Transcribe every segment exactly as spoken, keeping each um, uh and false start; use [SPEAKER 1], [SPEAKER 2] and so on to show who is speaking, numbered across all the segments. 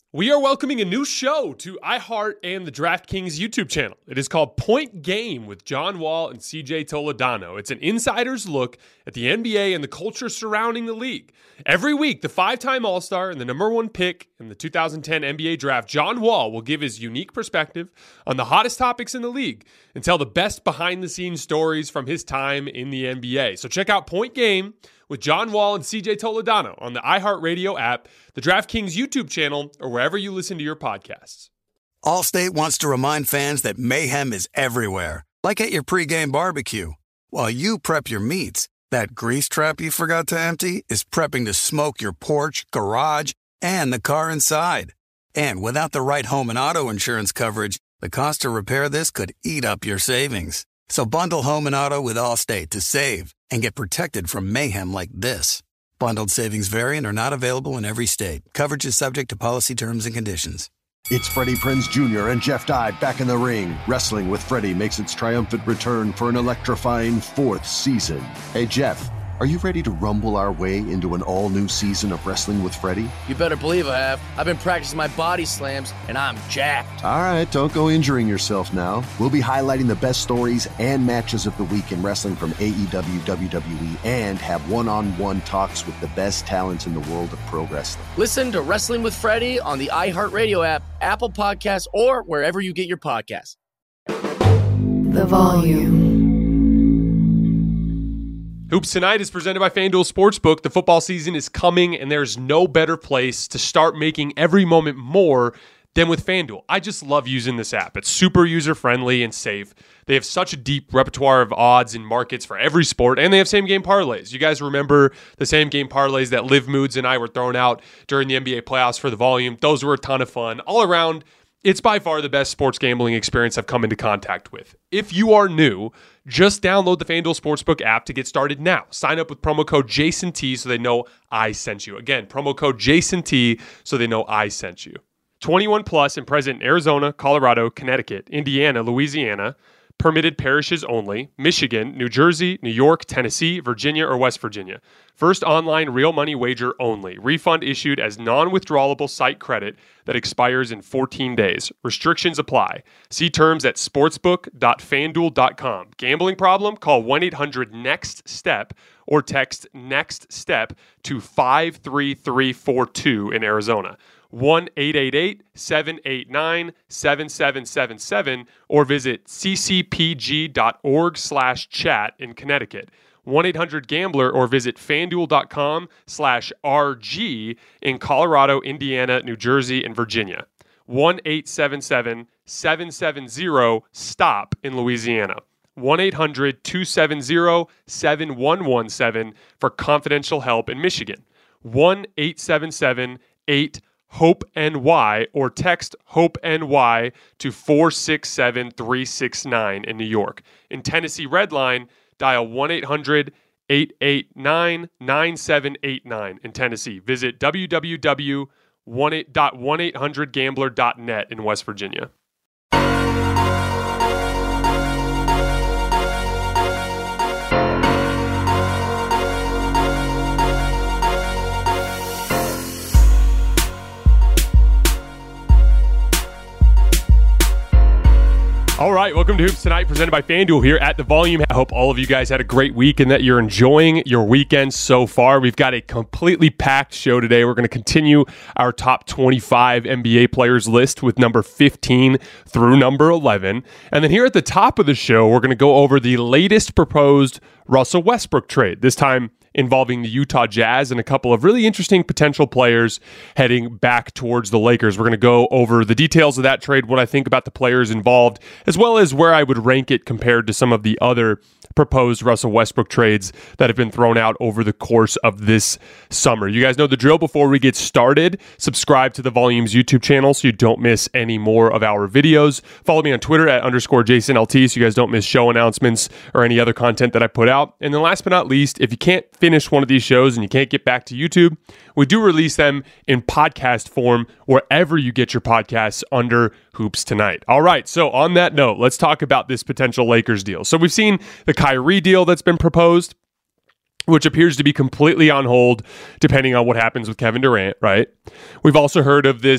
[SPEAKER 1] We are welcoming a new show to iHeart and the DraftKings YouTube channel. It is called Point Game with John Wall and C J Toledano. It's an insider's look at the N B A and the culture surrounding the league. Every week, the five-time All-Star and the number one pick in the two thousand ten N B A draft, John Wall, will give his unique perspective on the hottest topics in the league and tell the best behind-the-scenes stories from his time in the N B A. So check out Point Game with John Wall and C J Toledano on the iHeartRadio app, the DraftKings YouTube channel, or wherever you listen to your podcasts.
[SPEAKER 2] Allstate wants to remind fans that mayhem is everywhere, like at your pregame barbecue. While you prep your meats, that grease trap you forgot to empty is prepping to smoke your porch, garage, and the car inside. And without the right home and auto insurance coverage, the cost to repair this could eat up your savings. So bundle home and auto with Allstate to save and get protected from mayhem like this. Bundled savings vary and are not available in every state. Coverage is subject to policy terms and conditions.
[SPEAKER 3] It's Freddie Prinze Junior and Jeff Dye back in the ring. Wrestling with Freddie makes its triumphant return for an electrifying fourth season. Hey, Jeff, are you ready to rumble our way into an all-new season of Wrestling with Freddie?
[SPEAKER 4] You better believe I have. I've been practicing my body slams, and I'm jacked.
[SPEAKER 3] All right, don't go injuring yourself now. We'll be highlighting the best stories and matches of the week in wrestling from A E W, W W E, and have one-on-one talks with the best talents in the world of pro wrestling.
[SPEAKER 4] Listen to Wrestling with Freddie on the iHeartRadio app, Apple Podcasts, or wherever you get your podcasts.
[SPEAKER 5] The Volume.
[SPEAKER 1] Hoops Tonight is presented by FanDuel Sportsbook. The football season is coming, and there's no better place to start making every moment more than with FanDuel. I just love using this app. It's super user-friendly and safe. They have such a deep repertoire of odds and markets for every sport, and they have same-game parlays. You guys remember the same-game parlays that Liv Moods and I were throwing out during the N B A playoffs for the Volume? Those were a ton of fun. All around, it's by far the best sports gambling experience I've come into contact with. If you are new, just download the FanDuel Sportsbook app to get started now. Sign up with promo code JASONT so they know I sent you. Again, promo code JASONT so they know I sent you. twenty-one plus and present in Arizona, Colorado, Connecticut, Indiana, Louisiana, permitted parishes only, Michigan, New Jersey, New York, Tennessee, Virginia, or West Virginia. First online real money wager only. Refund issued as non-withdrawable site credit that expires in fourteen days. Restrictions apply. See terms at sportsbook dot fanduel dot com. Gambling problem? Call one eight hundred next step or text NEXTSTEP to five three three four two in Arizona. one eight eight eight seven eight nine seven seven seven seven or visit ccpg.org slash chat in Connecticut. one eight hundred gambler or visit fanduel.com slash RG in Colorado, Indiana, New Jersey, and Virginia. one eight seven seven seven seven zero stop in Louisiana. one eight hundred two seven zero seven one one seven for confidential help in Michigan. one eight seven seven eight HOPE N Y or text HOPE N Y to four six seven three six nine in New York. In Tennessee Redline, dial one eight hundred eight eight nine nine seven eight nine in Tennessee. Visit w w w dot one eight hundred gambler dot net in West Virginia. All right, welcome to Hoops Tonight, presented by FanDuel here at The Volume. I hope all of you guys had a great week and that you're enjoying your weekend so far. We've got a completely packed show today. We're going to continue our top twenty-five N B A players list with number fifteen through number eleven. And then here at the top of the show, we're going to go over the latest proposed Russell Westbrook trade, this time involving the Utah Jazz and a couple of really interesting potential players heading back towards the Lakers. We're going to go over the details of that trade, what I think about the players involved, as well as where I would rank it compared to some of the other proposed Russell Westbrook trades that have been thrown out over the course of this summer. You guys know the drill. Before we get started, subscribe to the Volume's YouTube channel so you don't miss any more of our videos. Follow me on Twitter at underscore JasonLT so you guys don't miss show announcements or any other content that I put out. And then last but not least, if you can't finish one of these shows and you can't get back to YouTube, we do release them in podcast form wherever you get your podcasts under Hoops Tonight. All right, so on that note, let's talk about this potential Lakers deal. So we've seen the Kyrie deal that's been proposed, which appears to be completely on hold depending on what happens with Kevin Durant, right? We've also heard of this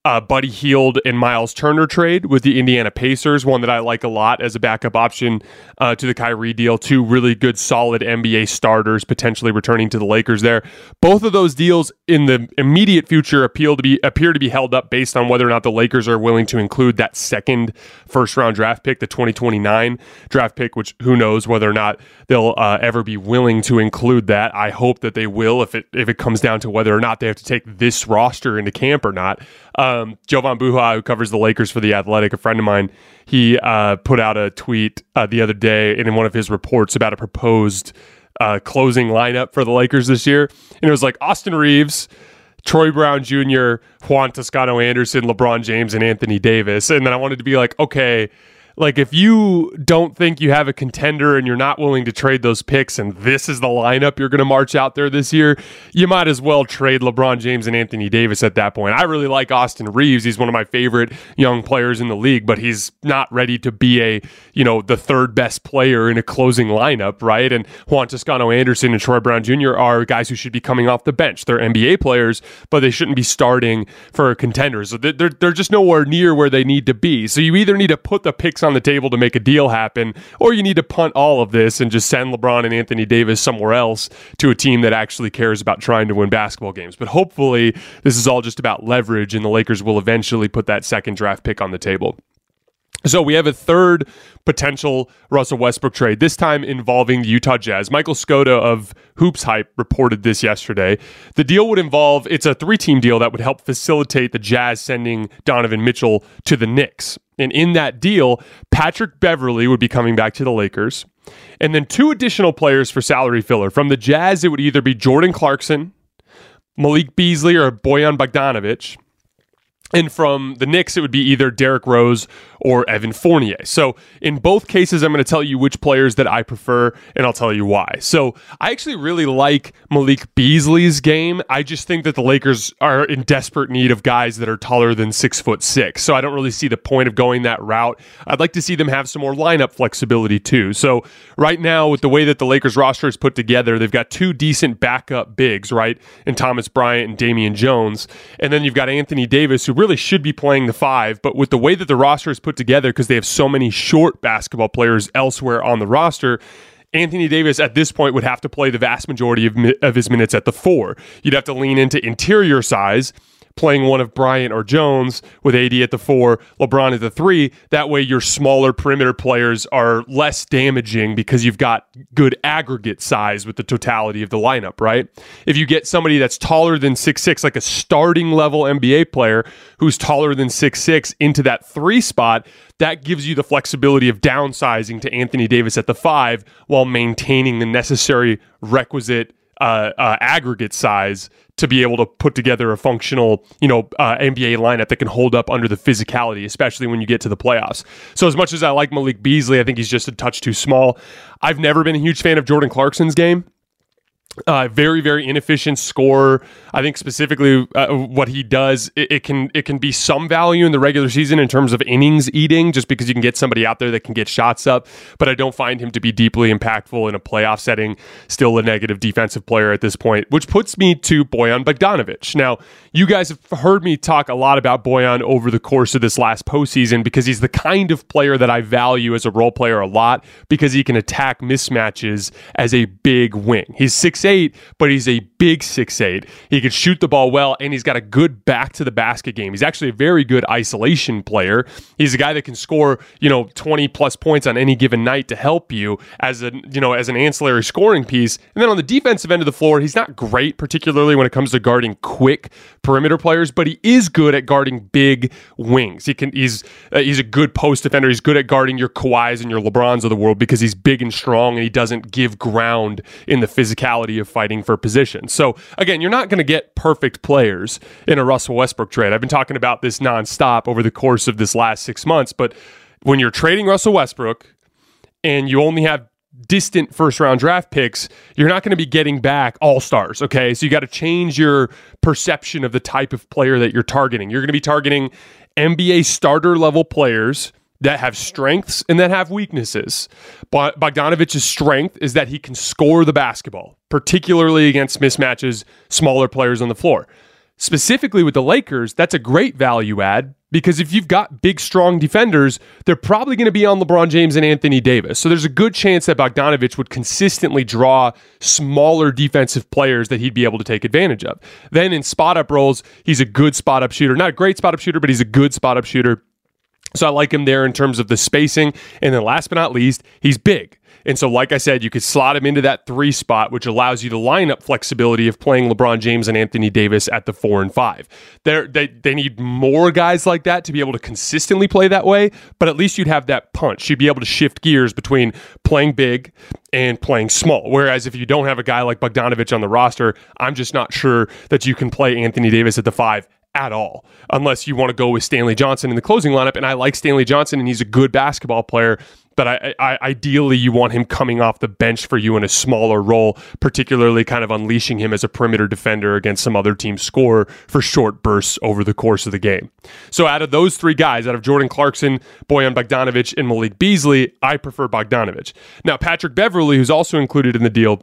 [SPEAKER 1] uh, Buddy Hield and Miles Turner trade with the Indiana Pacers, one that I like a lot as a backup option uh, to the Kyrie deal. Two really good, solid N B A starters potentially returning to the Lakers there. Both of those deals in the immediate future appeal to be appear to be held up based on whether or not the Lakers are willing to include that second first-round draft pick, the twenty twenty-nine draft pick, which who knows whether or not they'll uh, ever be willing to include that. I hope that they will if it if it comes down to whether or not they have to take this roster into camp or not. Um, Jovan Buha, who covers the Lakers for The Athletic, a friend of mine, he uh, put out a tweet uh, the other day and in one of his reports about a proposed uh, closing lineup for the Lakers this year. And it was like Austin Reeves, Troy Brown Junior, Juan Toscano Anderson, LeBron James, and Anthony Davis. And then I wanted to be like, okay, like if you don't think you have a contender and you're not willing to trade those picks and this is the lineup you're going to march out there this year, you might as well trade LeBron James and Anthony Davis at that point. I really like Austin Reeves. He's one of my favorite young players in the league, but he's not ready to be a, you know, the third best player in a closing lineup, right? And Juan Toscano Anderson and Troy Brown Junior are guys who should be coming off the bench. They're N B A players, but they shouldn't be starting for contenders. So they're, they're just nowhere near where they need to be. So you either need to put the picks on the table to make a deal happen, or you need to punt all of this and just send LeBron and Anthony Davis somewhere else to a team that actually cares about trying to win basketball games. But hopefully this is all just about leverage and the Lakers will eventually put that second draft pick on the table. So we have a third potential Russell Westbrook trade, this time involving the Utah Jazz. Michael Skoda of Hoops Hype reported this yesterday. The deal would involve, it's a three-team deal that would help facilitate the Jazz sending Donovan Mitchell to the Knicks. And in that deal, Patrick Beverley would be coming back to the Lakers. And then two additional players for salary filler. From the Jazz, it would either be Jordan Clarkson, Malik Beasley, or Bojan Bogdanovic. And from the Knicks, it would be either Derrick Rose or Evan Fournier. So in both cases, I'm going to tell you which players that I prefer, and I'll tell you why. So I actually really like Malik Beasley's game. I just think that the Lakers are in desperate need of guys that are taller than six foot six. So I don't really see the point of going that route. I'd like to see them have some more lineup flexibility too. So right now, with the way that the Lakers roster is put together, they've got two decent backup bigs, right? And Thomas Bryant and Damian Jones. And then you've got Anthony Davis, who really should be playing the five, but with the way that the roster is put together, because they have so many short basketball players elsewhere on the roster, Anthony Davis at this point would have to play the vast majority of, of his minutes at the four. You'd have to lean into interior size, playing one of Bryant or Jones with A D at the four, LeBron at the three. That way your smaller perimeter players are less damaging because you've got good aggregate size with the totality of the lineup, right? If you get somebody that's taller than six six, like a starting level N B A player who's taller than six six into that three spot, that gives you the flexibility of downsizing to Anthony Davis at the five while maintaining the necessary requisite uh, uh, aggregate size to be able to put together a functional, you know, uh, N B A lineup that can hold up under the physicality, especially when you get to the playoffs. So as much as I like Malik Beasley, I think he's just a touch too small. I've never been a huge fan of Jordan Clarkson's game. Uh, very, very inefficient scorer. I think specifically uh, what he does, it, it can it can be some value in the regular season in terms of innings eating, just because you can get somebody out there that can get shots up. But I don't find him to be deeply impactful in a playoff setting. Still a negative defensive player at this point, which puts me to Bojan Bogdanovic. Now, you guys have heard me talk a lot about Bojan over the course of this last postseason because he's the kind of player that I value as a role player a lot because he can attack mismatches as a big wing. He's six eight, but he's a big six eight. He can shoot the ball well, and he's got a good back to the basket game. He's actually a very good isolation player. He's a guy that can score, you know, twenty plus points on any given night to help you as a, you know, as an ancillary scoring piece. And then on the defensive end of the floor, he's not great, particularly when it comes to guarding quick perimeter players, but he is good at guarding big wings. He can, he's, uh, he's a good post defender. He's good at guarding your Kawhis and your LeBrons of the world because he's big and strong and he doesn't give ground in the physicality of fighting for position. So again, you're not going to get perfect players in a Russell Westbrook trade. I've been talking about this nonstop over the course of this last six months, but when you're trading Russell Westbrook and you only have distant first round draft picks, you're not going to be getting back all-stars, okay? So you got to change your perception of the type of player that you're targeting. You're going to be targeting N B A starter level players that have strengths and that have weaknesses. But Bogdanovic's strength is that he can score the basketball, particularly against mismatches, smaller players on the floor. specifically with the Lakers, that's a great value add because if you've got big, strong defenders, they're probably going to be on LeBron James and Anthony Davis. So there's a good chance that Bogdanović would consistently draw smaller defensive players that he'd be able to take advantage of. Then in spot-up roles, he's a good spot-up shooter. Not a great spot-up shooter, but he's a good spot-up shooter. So I like him there in terms of the spacing. And then last but not least, he's big. And so, like I said, you could slot him into that three spot, which allows you the lineup flexibility of playing LeBron James and Anthony Davis at the four and five. They're, they they need more guys like that to be able to consistently play that way, but at least you'd have that punch. You'd be able to shift gears between playing big and playing small. Whereas if you don't have a guy like Bogdanović on the roster, I'm just not sure that you can play Anthony Davis at the five at all, unless you want to go with Stanley Johnson in the closing lineup. And I like Stanley Johnson, and he's a good basketball player, but I, I, ideally you want him coming off the bench for you in a smaller role, particularly kind of unleashing him as a perimeter defender against some other team's scorer for short bursts over the course of the game. So out of those three guys, out of Jordan Clarkson, Bojan Bogdanović, and Malik Beasley, I prefer Bogdanović. Now, Patrick Beverley, who's also included in the deal,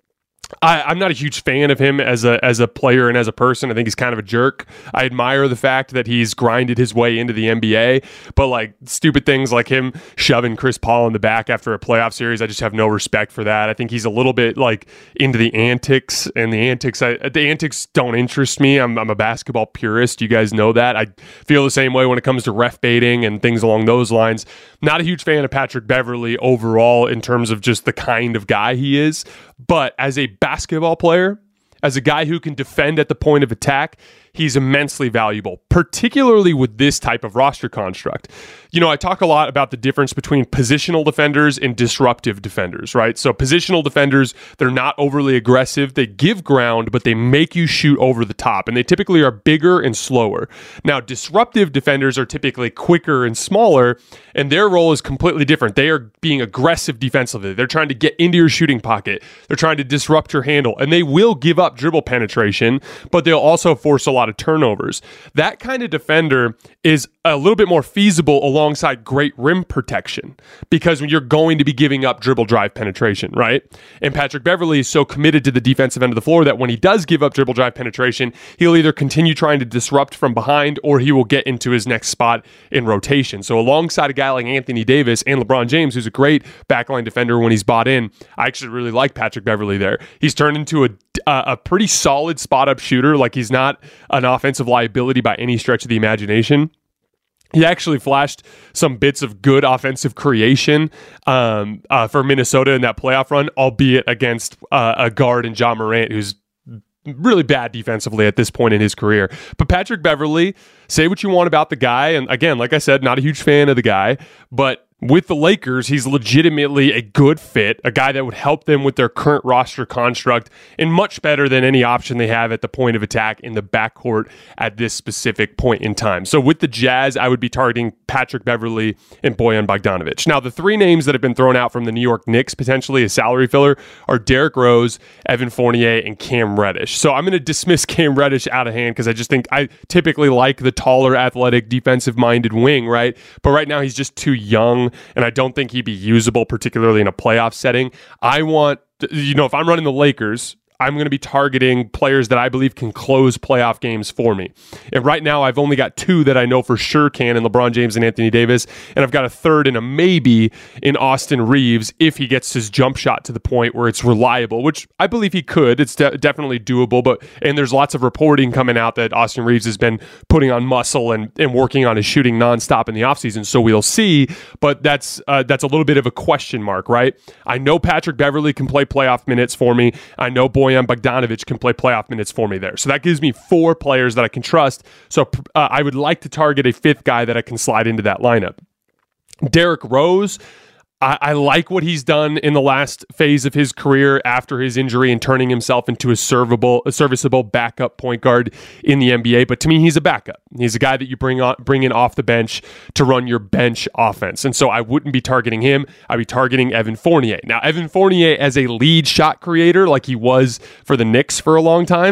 [SPEAKER 1] I, I'm not a huge fan of him as a as a player and as a person. I think he's kind of a jerk. I admire the fact that he's grinded his way into the N B A, but like stupid things like him shoving Chris Paul in the back after a playoff series, I just have no respect for that. I think he's a little bit like into the antics, and the antics I, the antics don't interest me. I'm, I'm a basketball purist. You guys know that. I feel the same way when it comes to ref baiting and things along those lines. Not a huge fan of Patrick Beverley overall in terms of just the kind of guy he is, but as a basketball player, as a guy who can defend at the point of attack, he's immensely valuable, particularly with this type of roster construct. You know, I talk a lot about the difference between positional defenders and disruptive defenders, right? So positional defenders, they're not overly aggressive. They give ground, but they make you shoot over the top, and they typically are bigger and slower. Now, disruptive defenders are typically quicker and smaller, and their role is completely different. They are being aggressive defensively. They're trying to get into your shooting pocket. They're trying to disrupt your handle, and they will give up dribble penetration, but they'll also force a lot of turnovers. That kind of defender is a little bit more feasible alongside great rim protection, because when you're going to be giving up dribble drive penetration, right? And Patrick Beverley is so committed to the defensive end of the floor that when he does give up dribble drive penetration, he'll either continue trying to disrupt from behind, or he will get into his next spot in rotation. So alongside a guy like Anthony Davis and LeBron James, who's a great backline defender when he's bought in, I actually really like Patrick Beverley there. He's turned into a, a, a pretty solid spot-up shooter. Like, he's not an offensive liability by any stretch of the imagination. He actually flashed some bits of good offensive creation um, uh, for Minnesota in that playoff run, albeit against uh, a guard in John Morant, who's really bad defensively at this point in his career. But Patrick Beverley, say what you want about the guy, and again, like I said, not a huge fan of the guy, but with the Lakers, he's legitimately a good fit, a guy that would help them with their current roster construct, and much better than any option they have at the point of attack in the backcourt at this specific point in time. So with the Jazz, I would be targeting Patrick Beverley and Bojan Bogdanović. Now, the three names that have been thrown out from the New York Knicks, potentially a salary filler, are Derrick Rose, Evan Fournier, and Cam Reddish. So I'm going to dismiss Cam Reddish out of hand because I just think I typically like the taller, athletic, defensive-minded wing, right? But right now he's just too young, and I don't think he'd be usable, particularly in a playoff setting. I want, you know, if I'm running the Lakers, I'm going to be targeting players that I believe can close playoff games for me. And right now, I've only got two that I know for sure can, in LeBron James and Anthony Davis. And I've got a third and a maybe in Austin Reeves if he gets his jump shot to the point where it's reliable, which I believe he could. It's de- definitely doable. But and there's lots of reporting coming out that Austin Reeves has been putting on muscle and, and working on his shooting nonstop in the offseason. So we'll see. But that's uh, that's a little bit of a question mark, right? I know Patrick Beverley can play playoff minutes for me. I know Bojan Bogdanović can play playoff minutes for me there. So that gives me four players that I can trust. So uh, I would like to target a fifth guy that I can slide into that lineup. Derrick Rose, I, I like what he's done in the last phase of his career after his injury and turning himself into a servable, a serviceable backup point guard in the N B A. But to me, he's a backup. He's a guy that you bring on, bring in off the bench to run your bench offense. And so I wouldn't be targeting him. I'd be targeting Evan Fournier. Now, Evan Fournier as a lead shot creator, like he was for the Knicks for a long time,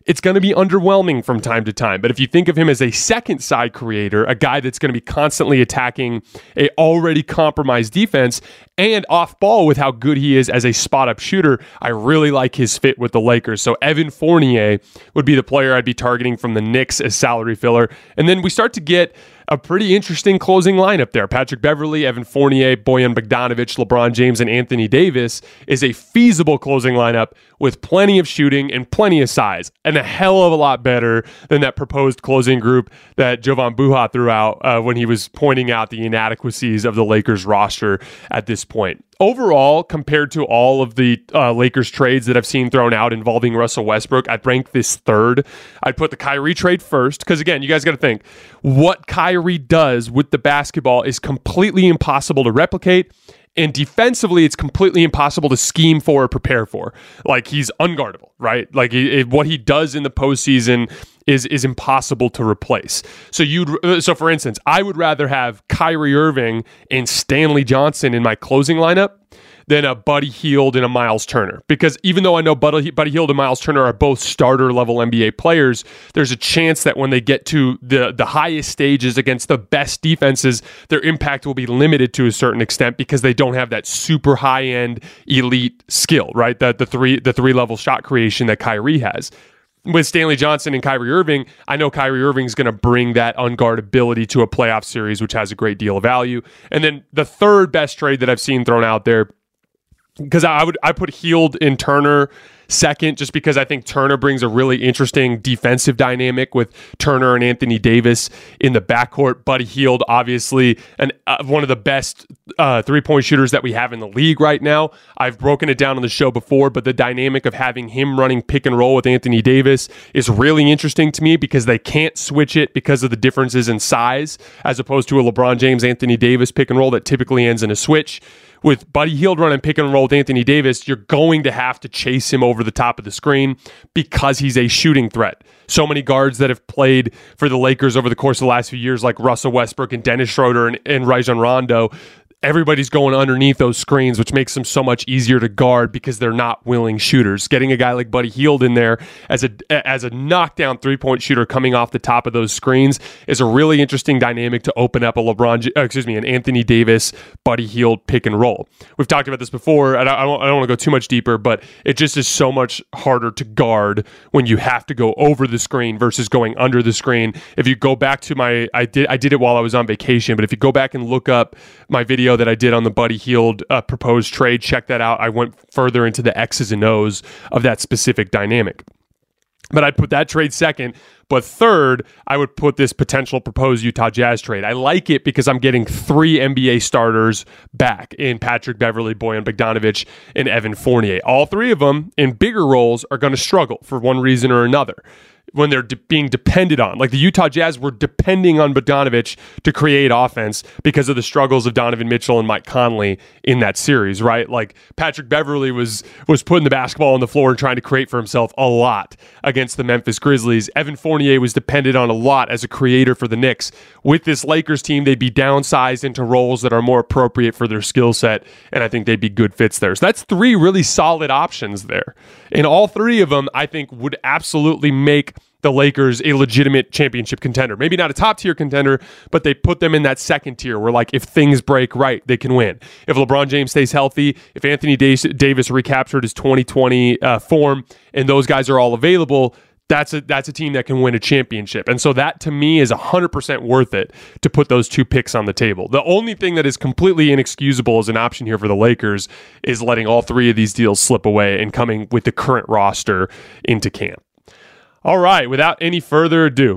[SPEAKER 1] it's going to be underwhelming from time to time. But if you think of him as a second side creator, a guy that's going to be constantly attacking a already compromised defense and off ball with how good he is as a spot up shooter, I really like his fit with the Lakers. So Evan Fournier would be the player I'd be targeting from the Knicks as salary filler. And then we start to get a pretty interesting closing lineup there. Patrick Beverley, Evan Fournier, Bojan Bogdanovic, LeBron James, and Anthony Davis is a feasible closing lineup with plenty of shooting and plenty of size, and a hell of a lot better than that proposed closing group that Jovan Buha threw out uh, when he was pointing out the inadequacies of the Lakers roster at this point. Overall, compared to all of the uh, Lakers trades that I've seen thrown out involving Russell Westbrook, I'd rank this third. I'd put the Kyrie trade first because, again, you guys got to think, what Kyrie does with the basketball is completely impossible to replicate, and defensively, it's completely impossible to scheme for or prepare for. Like, he's unguardable, right? Like, it, what he does in the postseason is is impossible to replace. So you'd so for instance, I would rather have Kyrie Irving and Stanley Johnson in my closing lineup than a Buddy Hield and a Miles Turner. Because even though I know Buddy, Buddy Hield and Miles Turner are both starter level N B A players, there's a chance that when they get to the, the highest stages against the best defenses, their impact will be limited to a certain extent because they don't have that super high end elite skill, right? The, the three the three level shot creation that Kyrie has. With Stanley Johnson and Kyrie Irving, I know Kyrie Irving's going to bring that unguardability to a playoff series, which has a great deal of value. And then the third best trade that I've seen thrown out there, because I would I put Hield in Turner second, just because I think Turner brings a really interesting defensive dynamic with Turner and Anthony Davis in the backcourt. Buddy Hield, obviously, and uh, one of the best uh, three-point shooters that we have in the league right now. I've broken it down on the show before, but the dynamic of having him running pick and roll with Anthony Davis is really interesting to me because they can't switch it because of the differences in size, as opposed to a LeBron James, Anthony Davis pick and roll that typically ends in a switch. With Buddy Hield running pick and roll with Anthony Davis, you're going to have to chase him over the top of the screen because he's a shooting threat. So many guards that have played for the Lakers over the course of the last few years, like Russell Westbrook and Dennis Schroeder and, and Rajon Rondo, everybody's going underneath those screens, which makes them so much easier to guard because they're not willing shooters. Getting a guy like Buddy Hield in there as a as a knockdown three-point shooter coming off the top of those screens is a really interesting dynamic to open up a LeBron, uh, excuse me, an Anthony Davis, Buddy Hield pick and roll. We've talked about this before, and I don't, I don't want to go too much deeper, but it just is so much harder to guard when you have to go over the screen versus going under the screen. If you go back to my, I did I did it while I was on vacation, but if you go back and look up my video that I did on the Buddy Hield uh, proposed trade, check that out. I went further into the X's and O's of that specific dynamic. But I'd put that trade second. But third, I would put this potential proposed Utah Jazz trade. I like it because I'm getting three N B A starters back in Patrick Beverley, Bojan Bogdanovic, and Evan Fournier. All three of them in bigger roles are going to struggle for one reason or another when they're de- being depended on. Like the Utah Jazz were depending on Bogdanovic to create offense because of the struggles of Donovan Mitchell and Mike Conley in that series, right? Like Patrick Beverley was was putting the basketball on the floor and trying to create for himself a lot against the Memphis Grizzlies. Evan Fournier was depended on a lot as a creator for the Knicks. With this Lakers team, they'd be downsized into roles that are more appropriate for their skill set, and I think they'd be good fits there. So that's three really solid options there. And all three of them, I think, would absolutely make the Lakers a legitimate championship contender. Maybe not a top tier contender, but they put them in that second tier where, like, if things break right, they can win. If LeBron James stays healthy, if Anthony Davis recaptured his twenty twenty uh, form, and those guys are all available, that's a that's a team that can win a championship. And so that, to me, is one hundred percent worth it to put those two picks on the table. The only thing that is completely inexcusable as an option here for the Lakers is letting all three of these deals slip away and coming with the current roster into camp. All right, without any further ado,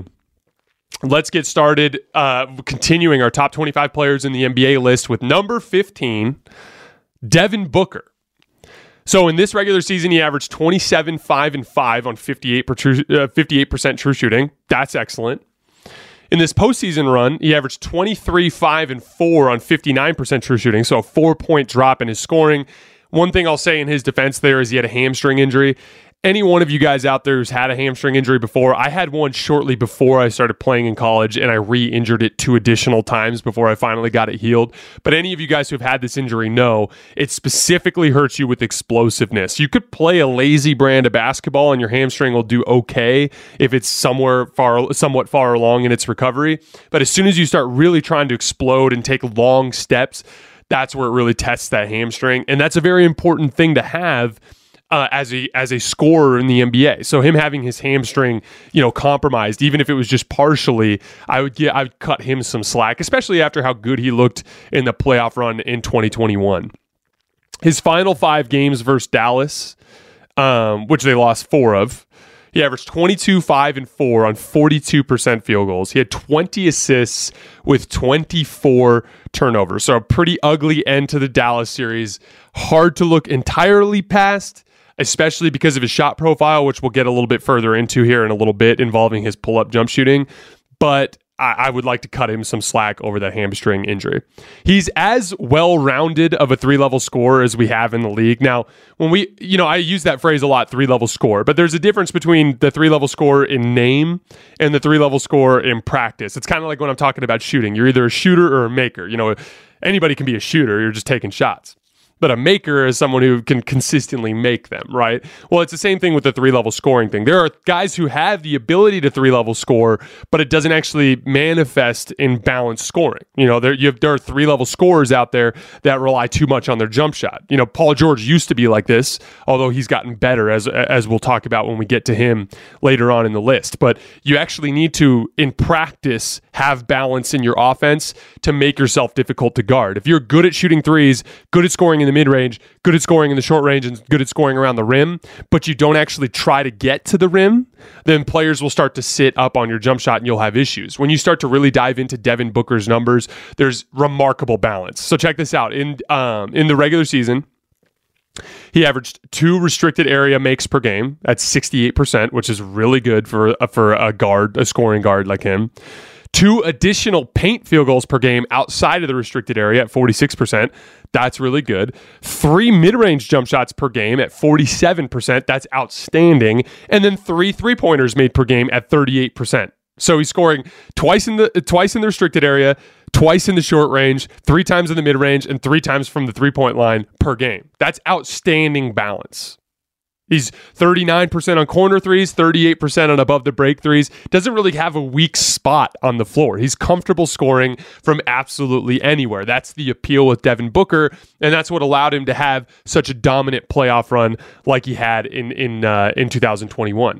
[SPEAKER 1] let's get started uh, continuing our top twenty-five players in the N B A list with number fifteen, Devin Booker. So in this regular season, he averaged twenty-seven, five, and five on fifty-eight percent true shooting. That's excellent. In this postseason run, he averaged twenty-three, five, and four on fifty-nine percent true shooting, so a four-point drop in his scoring. One thing I'll say in his defense there is he had a hamstring injury, any one of you guys out there who's had a hamstring injury before, I had one shortly before I started playing in college, and I re-injured it two additional times before I finally got it healed. But any of you guys who have had this injury know it specifically hurts you with explosiveness. You could play a lazy brand of basketball and your hamstring will do okay if it's somewhere far, somewhat far along in its recovery. But as soon as you start really trying to explode and take long steps, that's where it really tests that hamstring. And that's a very important thing to have Uh, as a as a scorer in the N B A. So him having his hamstring, you know, compromised, even if it was just partially, I would get I would cut him some slack, especially after how good he looked in the playoff run in twenty twenty-one. His final five games versus Dallas, um, which they lost four of, he averaged twenty-two, five, and four on forty-two percent field goals. He had twenty assists with twenty-four turnovers. So a pretty ugly end to the Dallas series. Hard to look entirely past, especially because of his shot profile, which we'll get a little bit further into here in a little bit, involving his pull-up jump shooting. But I, I would like to cut him some slack over that hamstring injury. He's as well-rounded of a three-level scorer as we have in the league. Now, when we, you know, I use that phrase a lot, three-level scorer, but there's a difference between the three-level scorer in name and the three-level scorer in practice. It's kind of like when I'm talking about shooting. You're either a shooter or a maker. You know, anybody can be a shooter. You're just taking shots. But a maker is someone who can consistently make them, right? Well, it's the same thing with the three-level scoring thing. There are guys who have the ability to three-level score, but it doesn't actually manifest in balanced scoring. You know, there you have, there are three-level scorers out there that rely too much on their jump shot. You know, Paul George used to be like this, although he's gotten better, as as we'll talk about when we get to him later on in the list. But you actually need to, in practice, have balance in your offense to make yourself difficult to guard. If you're good at shooting threes, good at scoring in the mid-range, good at scoring in the short range, and good at scoring around the rim, but you don't actually try to get to the rim, then players will start to sit up on your jump shot and you'll have issues. When you start to really dive into Devin Booker's numbers, there's remarkable balance. So check this out. In um, in the regular season, he averaged two restricted area makes per game. That's sixty-eight percent, which is really good for, uh, for a guard, a scoring guard like him. Two additional paint field goals per game outside of the restricted area at forty-six percent. That's really good. Three mid-range jump shots per game at forty-seven percent. That's outstanding. And then three three-pointers made per game at thirty-eight percent. So he's scoring twice in the twice in the restricted area, twice in the short range, three times in the mid-range, and three times from the three-point line per game. That's outstanding balance. He's thirty-nine percent on corner threes, thirty-eight percent on above the break threes. Doesn't really have a weak spot on the floor. He's comfortable scoring from absolutely anywhere. That's the appeal with Devin Booker, and that's what allowed him to have such a dominant playoff run like he had in in uh, in two thousand twenty-one.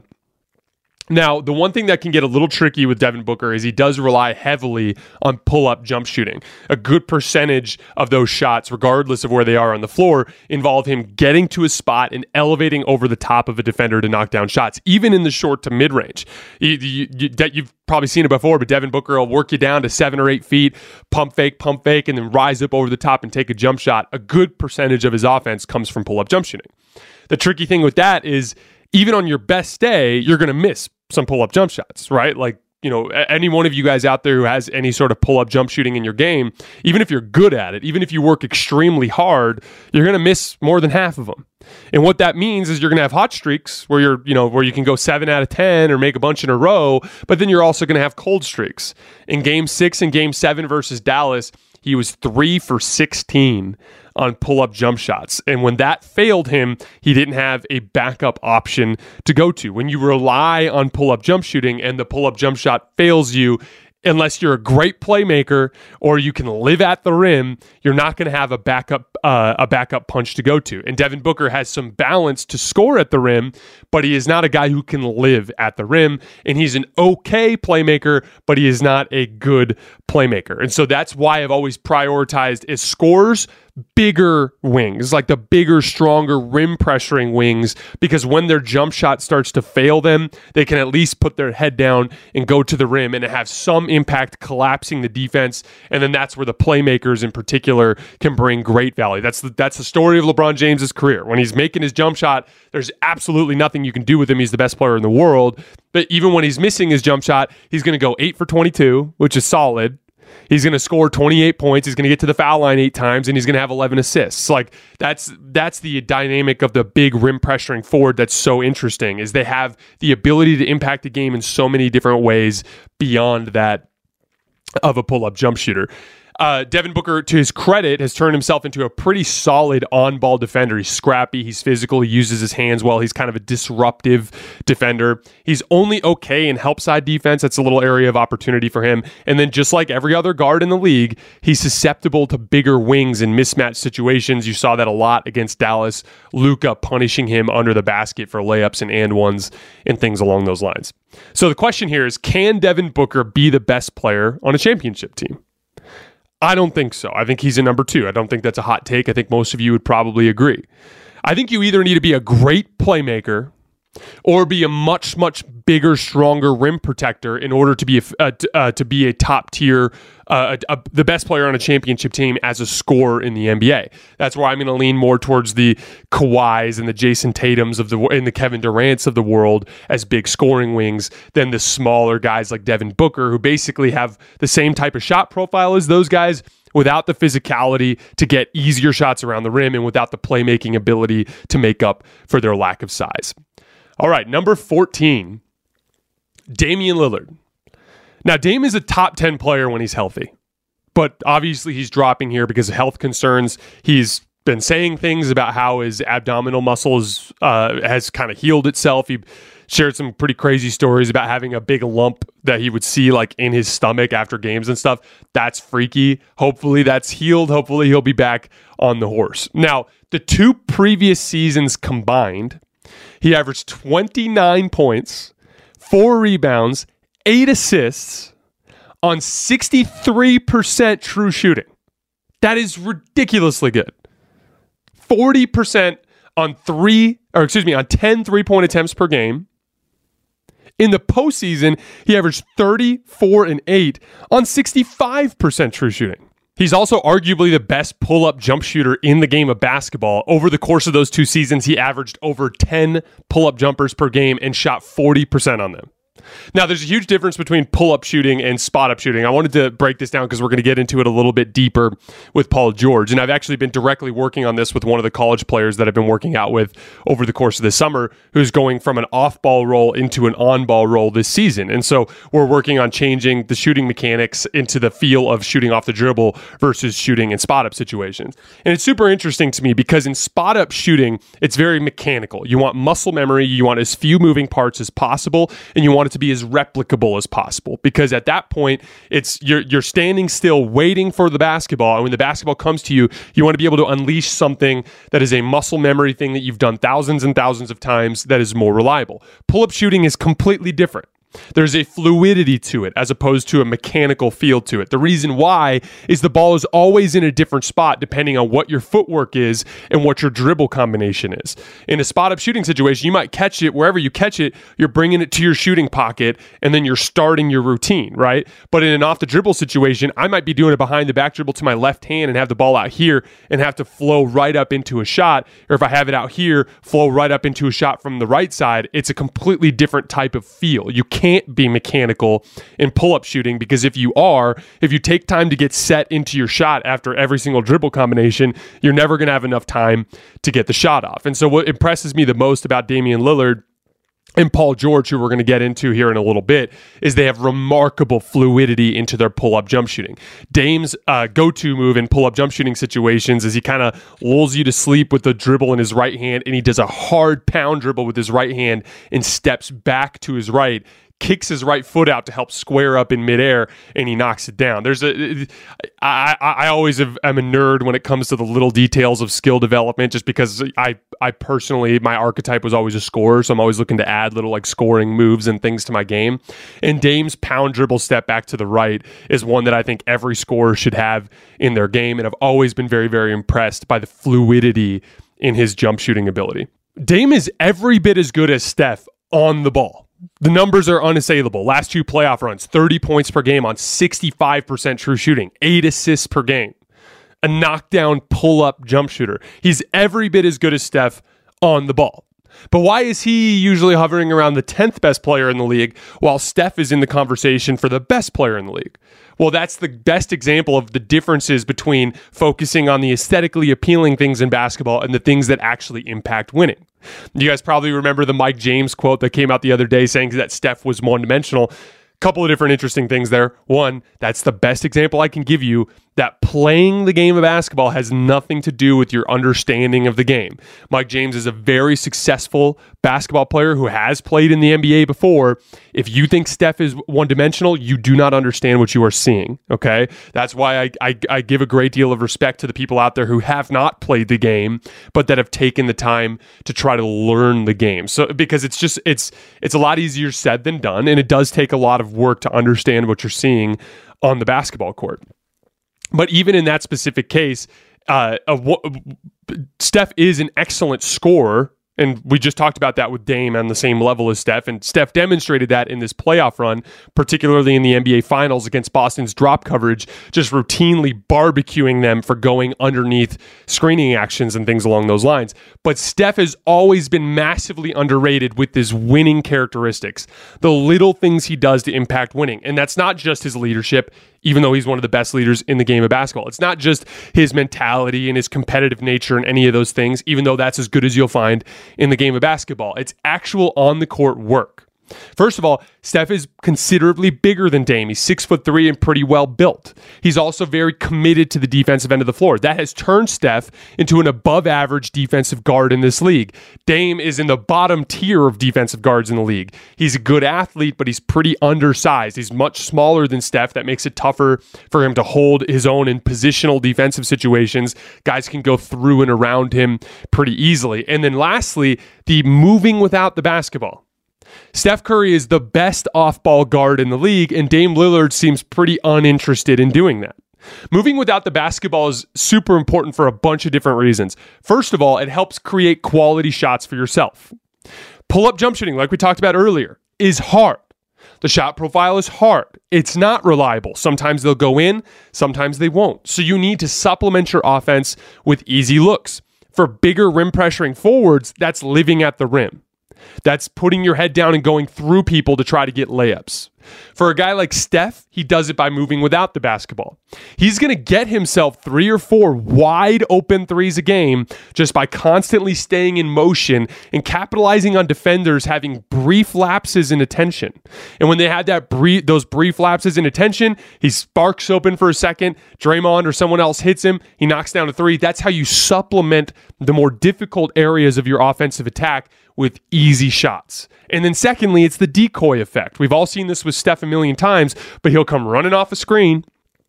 [SPEAKER 1] Now, the one thing that can get a little tricky with Devin Booker is he does rely heavily on pull-up jump shooting. A good percentage of those shots, regardless of where they are on the floor, involve him getting to a spot and elevating over the top of a defender to knock down shots, even in the short to mid-range. You, you, you, you've probably seen it before, but Devin Booker will work you down to seven or eight feet, pump fake, pump fake, and then rise up over the top and take a jump shot. A good percentage of his offense comes from pull-up jump shooting. The tricky thing with that is, even on your best day, you're going to miss some pull-up jump shots, right? Like, you know, any one of you guys out there who has any sort of pull-up jump shooting in your game, even if you're good at it, even if you work extremely hard, you're going to miss more than half of them. And what that means is you're going to have hot streaks where you're, you know, where you can go seven out of ten or make a bunch in a row, but then you're also going to have cold streaks. In game six and game seven versus Dallas, he was three for sixteen on pull-up jump shots. And when that failed him, he didn't have a backup option to go to. When you rely on pull-up jump shooting and the pull-up jump shot fails you, unless you're a great playmaker or you can live at the rim, you're not going to have a backup uh, a backup punch to go to. And Devin Booker has some balance to score at the rim, but he is not a guy who can live at the rim. And he's an okay playmaker, but he is not a good playmaker. And so that's why I've always prioritized as scorers bigger wings, like the bigger, stronger rim pressuring wings, because when their jump shot starts to fail them, they can at least put their head down and go to the rim and have some impact collapsing the defense. And then that's where the playmakers in particular can bring great value. That's the, that's the story of LeBron James's career. When he's making his jump shot, there's absolutely nothing you can do with him. He's the best player in the world. But even when he's missing his jump shot, he's going to go eight for twenty-two, which is solid. He's going to score twenty-eight points. He's going to get to the foul line eight times, and he's going to have eleven assists. Like that's that's the dynamic of the big rim pressuring forward that's so interesting, is they have the ability to impact the game in so many different ways beyond that of a pull-up jump shooter. Uh, Devin Booker, to his credit, has turned himself into a pretty solid on-ball defender. He's scrappy, he's physical, he uses his hands well, he's kind of a disruptive defender. He's only okay in help-side defense. That's a little area of opportunity for him. And then just like every other guard in the league, he's susceptible to bigger wings in mismatch situations. You saw that a lot against Dallas. Luka punishing him under the basket for layups and and ones and things along those lines. So the question here is, can Devin Booker be the best player on a championship team? I don't think so. I think he's a number two. I don't think that's a hot take. I think most of you would probably agree. I think you either need to be a great playmaker or be a much, much bigger, stronger rim protector in order to be a, uh, uh, to be a top tier, uh, a, a, the best player on a championship team as a scorer in the N B A. That's where I'm going to lean more towards the Kawhis and the Jason Tatums of the and the Kevin Durant's of the world as big scoring wings than the smaller guys like Devin Booker, who basically have the same type of shot profile as those guys, without the physicality to get easier shots around the rim and without the playmaking ability to make up for their lack of size. All right, number fourteen, Damian Lillard. Now, Dame is a top ten player when he's healthy, but obviously he's dropping here because of health concerns. He's been saying things about how his abdominal muscles uh, has kind of healed itself. He shared some pretty crazy stories about having a big lump that he would see like in his stomach after games and stuff. That's freaky. Hopefully that's healed. Hopefully he'll be back on the horse. Now, the two previous seasons combined, he averaged twenty-nine points, four rebounds, eight assists on sixty-three percent true shooting. That is ridiculously good. forty percent on three, or excuse me, on ten three-point attempts per game. In the postseason, he averaged thirty-four and eight on sixty-five percent true shooting. He's also arguably the best pull-up jump shooter in the game of basketball. Over the course of those two seasons, he averaged over ten pull-up jumpers per game and shot forty percent on them. Now, there's a huge difference between pull-up shooting and spot-up shooting. I wanted to break this down because we're going to get into it a little bit deeper with Paul George. And I've actually been directly working on this with one of the college players that I've been working out with over the course of the summer, who's going from an off-ball role into an on-ball role this season. And so we're working on changing the shooting mechanics into the feel of shooting off the dribble versus shooting in spot-up situations. And it's super interesting to me because in spot-up shooting, it's very mechanical. You want muscle memory, you want as few moving parts as possible, and you want it to be as replicable as possible, because at that point it's you're you're standing still waiting for the basketball, and when the basketball comes to you, you want to be able to unleash something that is a muscle memory thing that you've done thousands and thousands of times that is more reliable. Pull-up shooting is completely different. There's a fluidity to it as opposed to a mechanical feel to it. The reason why is the ball is always in a different spot depending on what your footwork is and what your dribble combination is. In a spot-up shooting situation, you might catch it wherever you catch it, you're bringing it to your shooting pocket, and then you're starting your routine, right? But in an off-the-dribble situation, I might be doing a behind-the-back dribble to my left hand and have the ball out here and have to flow right up into a shot. Or if I have it out here, flow right up into a shot from the right side. It's a completely different type of feel. You can't be mechanical in pull-up shooting, because if you are, if you take time to get set into your shot after every single dribble combination, you're never going to have enough time to get the shot off. And so what impresses me the most about Damian Lillard and Paul George, who we're going to get into here in a little bit, is they have remarkable fluidity into their pull-up jump shooting. Dame's uh, go-to move in pull-up jump shooting situations is he kind of lulls you to sleep with the dribble in his right hand, and he does a hard pound dribble with his right hand and steps back to his right, kicks his right foot out to help square up in midair, and he knocks it down. There's a, I, I, I always have, am a nerd when it comes to the little details of skill development, just because I, I personally, my archetype was always a scorer, so I'm always looking to add little like scoring moves and things to my game. And Dame's pound dribble step back to the right is one that I think every scorer should have in their game, and I've always been very, very impressed by the fluidity in his jump shooting ability. Dame is every bit as good as Steph on the ball. The numbers are unassailable. Last two playoff runs, thirty points per game on sixty-five percent true shooting, eight assists per game, a knockdown pull-up jump shooter. He's every bit as good as Steph on the ball. But why is he usually hovering around the tenth best player in the league while Steph is in the conversation for the best player in the league? Well, that's the best example of the differences between focusing on the aesthetically appealing things in basketball and the things that actually impact winning. You guys probably remember the Mike James quote that came out the other day saying that Steph was one-dimensional. Couple of different interesting things there. One, that's the best example I can give you that playing the game of basketball has nothing to do with your understanding of the game. Mike James is a very successful basketball player who has played in the N B A before. If you think Steph is one-dimensional, you do not understand what you are seeing, okay? That's why I, I, I give a great deal of respect to the people out there who have not played the game, but that have taken the time to try to learn the game. So because it's just, it's it's a lot easier said than done, and it does take a lot of work to understand what you're seeing on the basketball court. But even in that specific case, uh, a, Steph is an excellent scorer, and we just talked about that with Dame on the same level as Steph, and Steph demonstrated that in this playoff run, particularly in the N B A Finals against Boston's drop coverage, just routinely barbecuing them for going underneath screening actions and things along those lines. But Steph has always been massively underrated with his winning characteristics, the little things he does to impact winning. And that's not just his leadership, even though he's one of the best leaders in the game of basketball. It's not just his mentality and his competitive nature and any of those things, even though that's as good as you'll find in the game of basketball. It's actual on-the-court work. First of all, Steph is considerably bigger than Dame. He's six foot three and pretty well built. He's also very committed to the defensive end of the floor. That has turned Steph into an above average defensive guard in this league. Dame is in the bottom tier of defensive guards in the league. He's a good athlete, but he's pretty undersized. He's much smaller than Steph. That makes it tougher for him to hold his own in positional defensive situations. Guys can go through and around him pretty easily. And then lastly, the moving without the basketball. Steph Curry is the best off-ball guard in the league, and Dame Lillard seems pretty uninterested in doing that. Moving without the basketball is super important for a bunch of different reasons. First of all, it helps create quality shots for yourself. Pull-up jump shooting, like we talked about earlier, is hard. The shot profile is hard. It's not reliable. Sometimes they'll go in, sometimes they won't. So you need to supplement your offense with easy looks. For bigger rim pressuring forwards, that's living at the rim. That's putting your head down and going through people to try to get layups. For a guy like Steph, he does it by moving without the basketball. He's going to get himself three or four wide open threes a game just by constantly staying in motion and capitalizing on defenders having brief lapses in attention. And when they had that brief, those brief lapses in attention, he sparks open for a second, Draymond or someone else hits him, he knocks down a three. That's how you supplement the more difficult areas of your offensive attack with easy shots. And then secondly, it's the decoy effect. We've all seen this with Steph a million times, but he'll come running off a screen,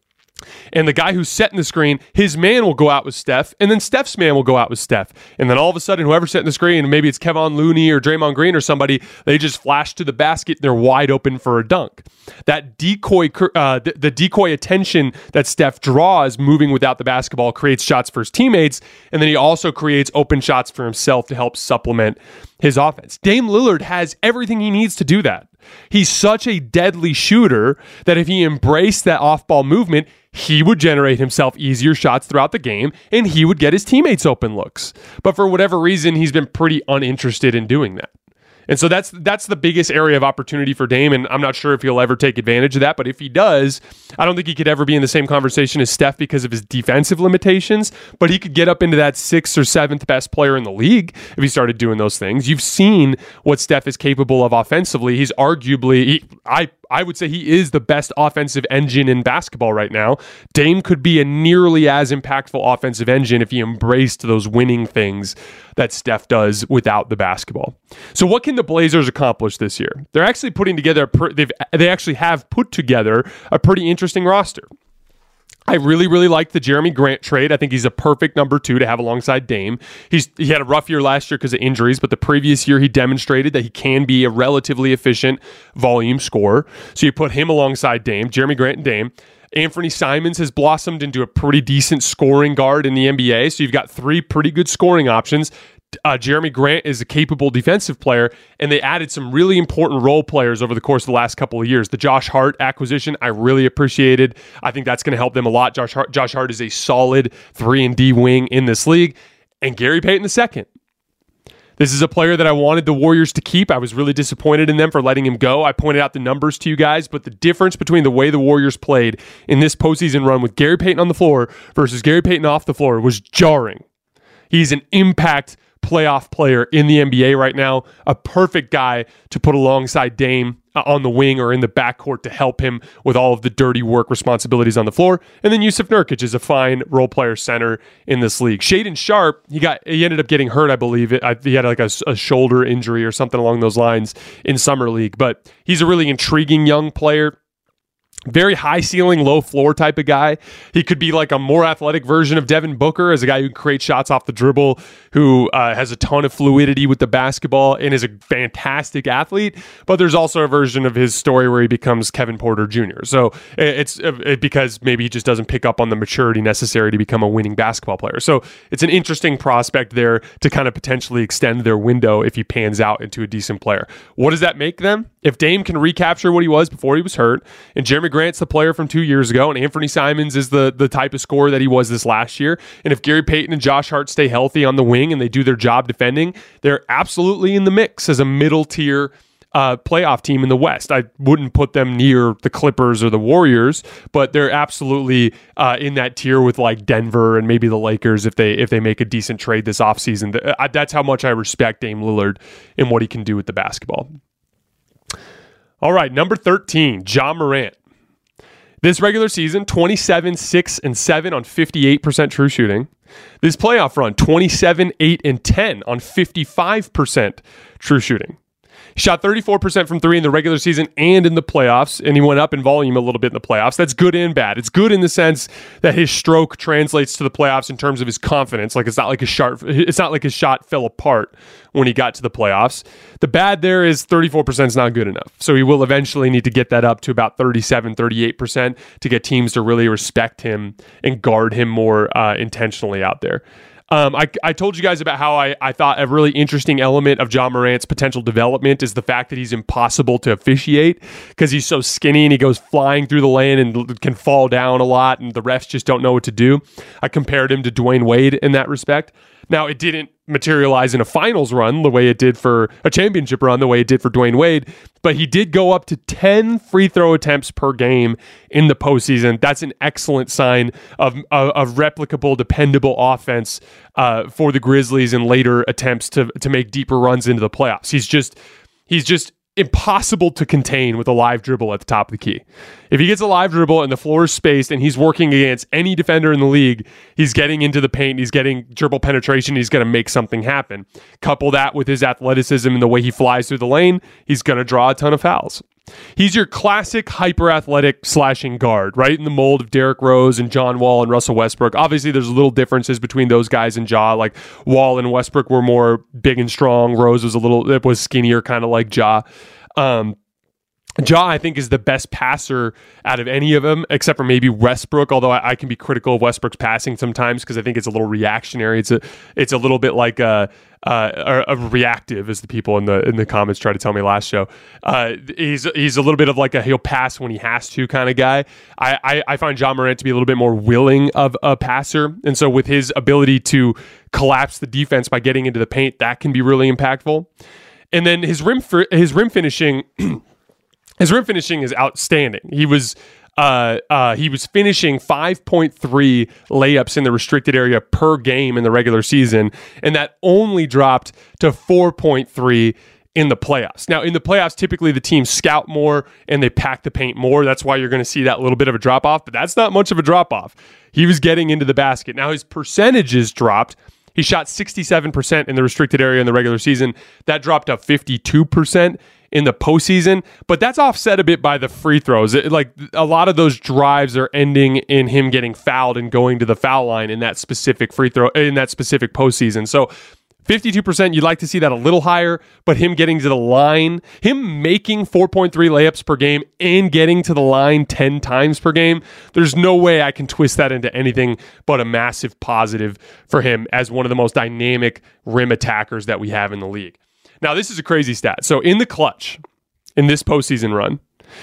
[SPEAKER 1] and the guy who's setting the screen, his man will go out with Steph, and then Steph's man will go out with Steph. And then all of a sudden, whoever's setting the screen, maybe it's Kevon Looney or Draymond Green or somebody, they just flash to the basket, they're wide open for a dunk. That decoy, uh, the, the decoy attention that Steph draws moving without the basketball creates shots for his teammates, and then he also creates open shots for himself to help supplement his offense. Dame Lillard has everything he needs to do that. He's such a deadly shooter that if he embraced that off-ball movement, he would generate himself easier shots throughout the game, and he would get his teammates open looks. But for whatever reason, he's been pretty uninterested in doing that. And so that's that's the biggest area of opportunity for Dame, and I'm not sure if he'll ever take advantage of that, but if he does, I don't think he could ever be in the same conversation as Steph because of his defensive limitations, but he could get up into that sixth or seventh best player in the league if he started doing those things. You've seen what Steph is capable of offensively. He's arguably, he, I I would say he is the best offensive engine in basketball right now. Dame could be a nearly as impactful offensive engine if he embraced those winning things that Steph does without the basketball. So what can the Blazers accomplish this year? They're actually putting together, they've, they actually have put together a pretty interesting roster. I really, really like the Jeremy Grant trade. I think he's a perfect number two to have alongside Dame. He's He had a rough year last year because of injuries, but the previous year he demonstrated that he can be a relatively efficient volume scorer. So you put him alongside Dame, Jeremy Grant and Dame. Anthony Simons has blossomed into a pretty decent scoring guard in the N B A. So you've got three pretty good scoring options. Uh, Jeremy Grant is a capable defensive player, and they added some really important role players over the course of the last couple of years. The Josh Hart acquisition, I really appreciated. I think that's going to help them a lot. Josh Hart, Josh Hart is a solid three and D wing in this league. And Gary Payton the second. This is a player that I wanted the Warriors to keep. I was really disappointed in them for letting him go. I pointed out the numbers to you guys, but the difference between the way the Warriors played in this postseason run with Gary Payton on the floor versus Gary Payton off the floor was jarring. He's an impact playoff player in the N B A right now, a perfect guy to put alongside Dame on the wing or in the backcourt to help him with all of the dirty work responsibilities on the floor. And then Yusuf Nurkic is a fine role player center in this league. Shaedon Sharpe, he got he ended up getting hurt, I believe. It, I, he had like a, a shoulder injury or something along those lines in Summer League, but he's a really intriguing young player. Very high ceiling, low floor type of guy. He could be like a more athletic version of Devin Booker as a guy who can create shots off the dribble, who uh, has a ton of fluidity with the basketball and is a fantastic athlete. But there's also a version of his story where he becomes Kevin Porter Junior So it's it, because maybe he just doesn't pick up on the maturity necessary to become a winning basketball player. So it's an interesting prospect there to kind of potentially extend their window if he pans out into a decent player. What does that make them? If Dame can recapture what he was before he was hurt, and Jeremy Grant's the player from two years ago, and Anthony Simons is the, the type of scorer that he was this last year, and if Gary Payton and Josh Hart stay healthy on the wing and they do their job defending, they're absolutely in the mix as a middle-tier uh, playoff team in the West. I wouldn't put them near the Clippers or the Warriors, but they're absolutely uh, in that tier with like Denver and maybe the Lakers if they if they make a decent trade this offseason. That's how much I respect Dame Lillard and what he can do with the basketball. All right, number thirteen, Ja Morant. This regular season, twenty-seven, six, and seven on fifty-eight percent true shooting. This playoff run, twenty-seven, eight, and ten on fifty-five percent true shooting. He shot thirty-four percent from three in the regular season and in the playoffs, and he went up in volume a little bit in the playoffs. That's good and bad. It's good in the sense that his stroke translates to the playoffs in terms of his confidence. Like it's not like his shot, it's not like his shot fell apart when he got to the playoffs. The bad there is thirty-four percent is not good enough. So he will eventually need to get that up to about thirty-seven, thirty-eight percent to get teams to really respect him and guard him more uh, intentionally out there. Um, I, I told you guys about how I, I thought a really interesting element of Ja Morant's potential development is the fact that he's impossible to officiate because he's so skinny and he goes flying through the lane and can fall down a lot and the refs just don't know what to do. I compared him to Dwayne Wade in that respect. Now, it didn't materialize in a finals run the way it did for a championship run, the way it did for Dwayne Wade, but he did go up to ten free throw attempts per game in the postseason. That's an excellent sign of, of, of replicable, dependable offense uh, for the Grizzlies in later attempts to to make deeper runs into the playoffs. He's just he's just impossible to contain with a live dribble at the top of the key. If he gets a live dribble and the floor is spaced and he's working against any defender in the league, he's getting into the paint, he's getting dribble penetration, he's going to make something happen. Couple that with his athleticism and the way he flies through the lane, he's going to draw a ton of fouls. He's your classic hyper-athletic slashing guard, right in the mold of Derrick Rose and John Wall and Russell Westbrook. Obviously, there's little differences between those guys and Ja. Like Wall and Westbrook were more big and strong. Rose was a little, it was skinnier, kind of like Ja. Um, Ja, I think, is the best passer out of any of them, except for maybe Westbrook, although I, I can be critical of Westbrook's passing sometimes because I think it's a little reactionary. It's a it's a little bit like a, a, a reactive, as the people in the in the comments tried to tell me last show. Uh, he's he's a little bit of like a he'll pass when he has to kind of guy. I, I, I find Ja Morant to be a little bit more willing of a passer, and so with his ability to collapse the defense by getting into the paint, that can be really impactful. And then his rim his rim finishing. His rim finishing is outstanding. He was uh, uh, he was finishing five point three layups in the restricted area per game in the regular season, and that only dropped to four point three in the playoffs. Now, in the playoffs, typically the teams scout more and they pack the paint more. That's why you're going to see that little bit of a drop-off, but that's not much of a drop-off. He was getting into the basket. Now, his percentages dropped. He shot sixty-seven percent in the restricted area in the regular season. That dropped to fifty-two percent in the postseason, but that's offset a bit by the free throws. It, like a lot of those drives are ending in him getting fouled and going to the foul line in that specific free throw, in that specific postseason. So fifty-two percent, you'd like to see that a little higher, but him getting to the line, him making four point three layups per game and getting to the line ten times per game, there's no way I can twist that into anything but a massive positive for him as one of the most dynamic rim attackers that we have in the league. Now, this is a crazy stat. So in the clutch, in this postseason run,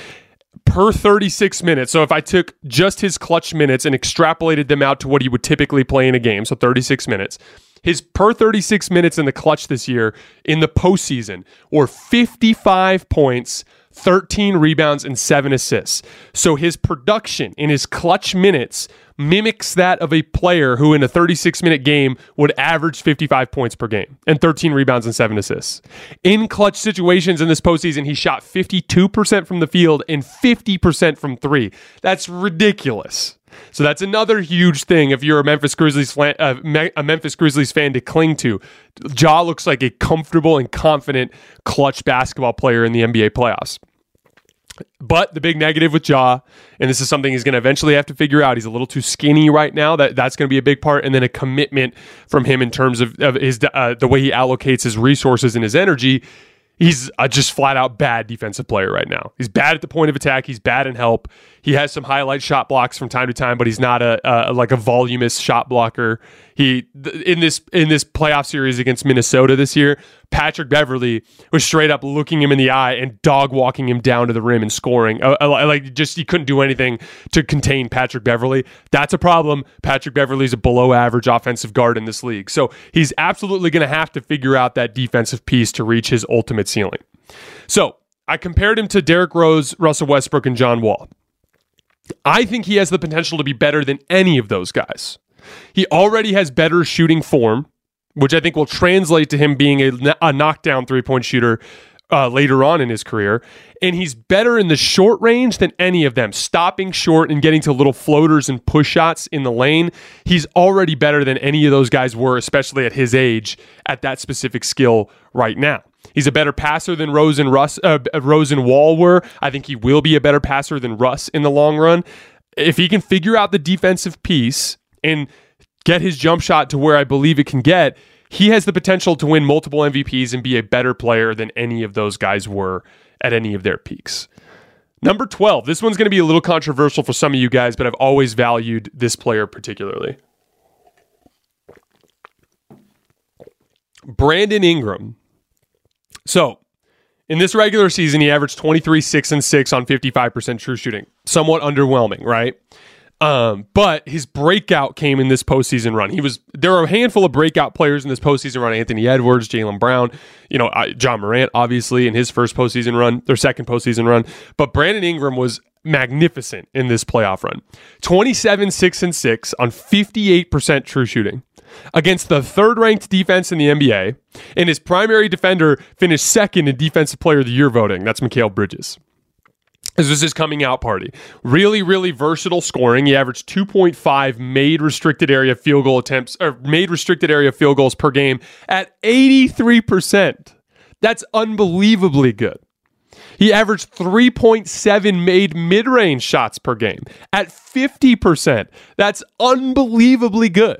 [SPEAKER 1] per thirty-six minutes, so if I took just his clutch minutes and extrapolated them out to what he would typically play in a game, so thirty-six minutes, His per thirty-six minutes in the clutch this year in the postseason were fifty-five points, thirteen rebounds, and seven assists. So his production in his clutch minutes mimics that of a player who in a thirty-six minute game would average fifty-five points per game and thirteen rebounds and seven assists. In clutch situations in this postseason, he shot fifty-two percent from the field and fifty percent from three. That's ridiculous. So that's another huge thing if you're a Memphis Grizzlies fan, uh, a Memphis Grizzlies fan to cling to. Ja looks like a comfortable and confident clutch basketball player in the N B A playoffs. But the big negative with Ja, and this is something he's going to eventually have to figure out, he's a little too skinny right now. That That's going to be a big part. And then a commitment from him in terms of, of his uh, the way he allocates his resources and his energy. He's a just flat out bad defensive player right now. He's bad at the point of attack. He's bad in help. He has some highlight shot blocks from time to time, but he's not a, a like a voluminous shot blocker. He in this in this playoff series against Minnesota this year, Patrick Beverley was straight up looking him in the eye and dog walking him down to the rim and scoring. Uh, like just he couldn't do anything to contain Patrick Beverley. That's a problem. Patrick Beverley's a below average offensive guard in this league, so he's absolutely going to have to figure out that defensive piece to reach his ultimate ceiling. So I compared him to Derrick Rose, Russell Westbrook, and John Wall. I think he has the potential to be better than any of those guys. He already has better shooting form, which I think will translate to him being a, a knockdown three-point shooter uh, later on in his career. And he's better in the short range than any of them, stopping short and getting to little floaters and push shots in the lane. He's already better than any of those guys were, especially at his age, at that specific skill right now. He's a better passer than Rose and Russ, uh, Rose and Wall were. I think he will be a better passer than Russ in the long run. If he can figure out the defensive piece and get his jump shot to where I believe it can get, he has the potential to win multiple M V Ps and be a better player than any of those guys were at any of their peaks. Number twelve. This one's going to be a little controversial for some of you guys, but I've always valued this player particularly. Brandon Ingram. So, in this regular season, he averaged twenty-three, six, and six on fifty-five percent true shooting. Somewhat underwhelming, right? Um, but his breakout came in this postseason run. He was there are a handful of breakout players in this postseason run: Anthony Edwards, Jaylen Brown, you know, John Morant, obviously in his first postseason run, their second postseason run. But Brandon Ingram was magnificent in this playoff run: twenty-seven, six, and six on fifty-eight percent true shooting against the third-ranked defense in the N B A, and his primary defender finished second in Defensive Player of the Year voting. That's Mikal Bridges. This was his coming out party. Really, really versatile scoring. He averaged two point five made restricted area field goal attempts, or made restricted area field goals per game at eighty-three percent. That's unbelievably good. He averaged three point seven made mid-range shots per game at fifty percent. That's unbelievably good.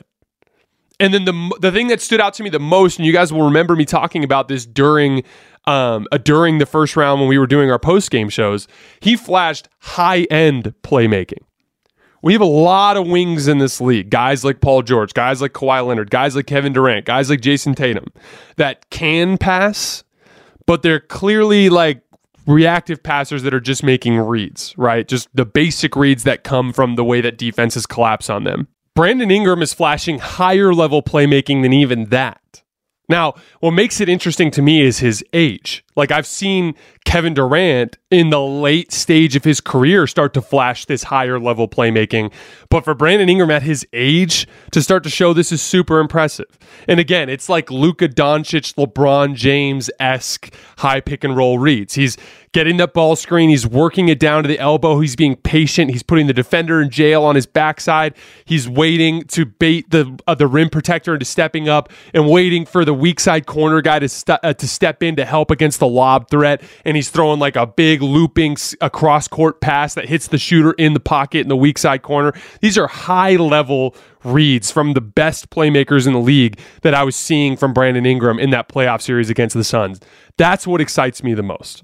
[SPEAKER 1] And then the the thing that stood out to me the most, and you guys will remember me talking about this during um, uh, during the first round when we were doing our post-game shows, he flashed high-end playmaking. We have a lot of wings in this league, guys like Paul George, guys like Kawhi Leonard, guys like Kevin Durant, guys like Jason Tatum, that can pass, but they're clearly like reactive passers that are just making reads, right? Just the basic reads that come from the way that defenses collapse on them. Brandon Ingram is flashing higher level playmaking than even that. Now, what makes it interesting to me is his age. Like, I've seen Kevin Durant in the late stage of his career start to flash this higher level playmaking. But for Brandon Ingram at his age to start to show this is super impressive. And again, it's like Luka Doncic, LeBron James-esque high pick and roll reads. He's getting that ball screen. He's working it down to the elbow. He's being patient. He's putting the defender in jail on his backside. He's waiting to bait the uh, the rim protector into stepping up and waiting for the weak side corner guy to, st- uh, to step in to help against the lob threat. And he's throwing like a big looping a cross court pass that hits the shooter in the pocket in the weak side corner. These are high level reads from the best playmakers in the league that I was seeing from Brandon Ingram in that playoff series against the Suns. That's what excites me the most.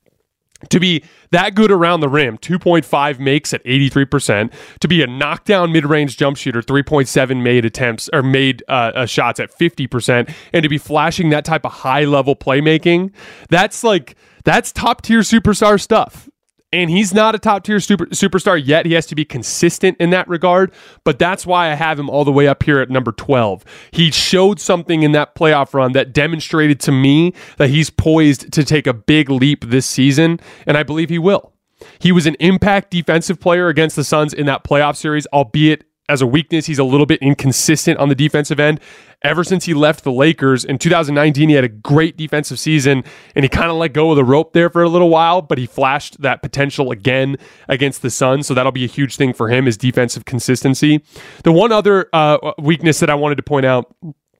[SPEAKER 1] To be that good around the rim, two point five makes at eighty-three percent. To be a knockdown mid-range jump shooter, three point seven made attempts or made uh, uh, shots at fifty percent, and to be flashing that type of high-level playmaking, that's like that's top-tier superstar stuff. And he's not a top-tier super, superstar yet. He has to be consistent in that regard, but that's why I have him all the way up here at number twelve. He showed something in that playoff run that demonstrated to me that he's poised to take a big leap this season, and I believe he will. He was an impact defensive player against the Suns in that playoff series, albeit as a weakness, he's a little bit inconsistent on the defensive end. Ever since he left the Lakers in two thousand nineteen, he had a great defensive season, and he kind of let go of the rope there for a little while, but he flashed that potential again against the Suns, so that'll be a huge thing for him, his defensive consistency. The one other uh, weakness that I wanted to point out,